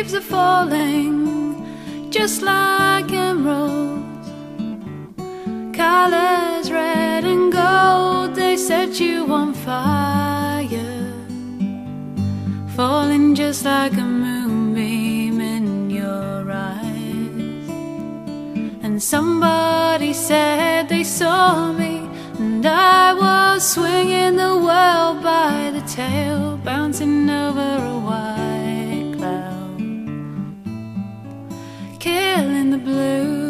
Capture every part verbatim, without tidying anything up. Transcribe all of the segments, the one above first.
leaves are falling just like emeralds, colors red and gold, they set you on fire, falling just like a moonbeam in your eyes. And somebody said they saw me, and I was swinging the world by the tail, bouncing over a white cloud, killing the blues.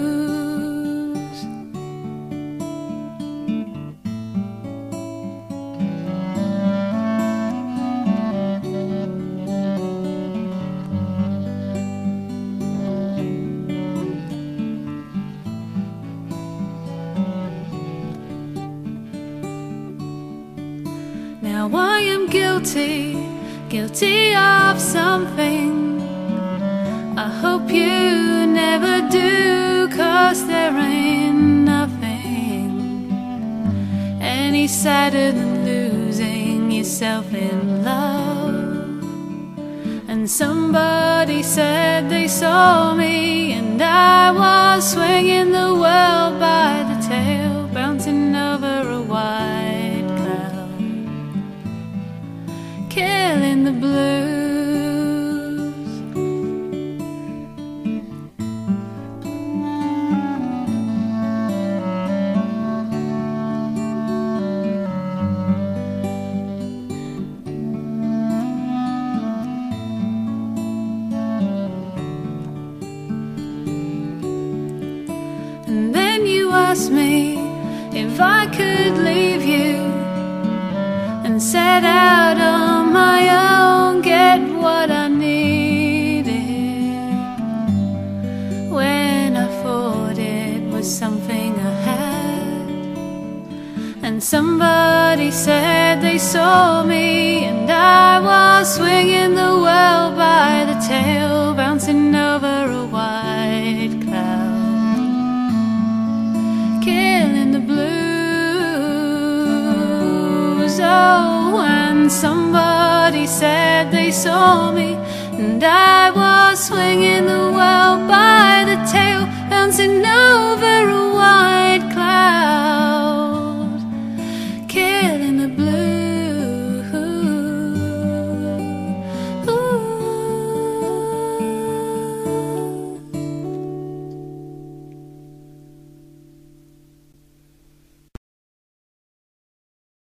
Now I am guilty, guilty of something. I hope you never do, 'cause there ain't nothing any sadder than losing yourself in love. And somebody said they saw me, and I was swinging the world by the tail, bouncing over a white cloud, killing the blues. And then you asked me if I could leave you and set out on my own, get what I needed, when I thought it was something I had. And somebody said they saw me, and I was swinging the world by the tail, bouncing over a white cloud, killing the blues. Oh, and somebody said they saw me, and I was swinging the world by the tail, bouncing over a white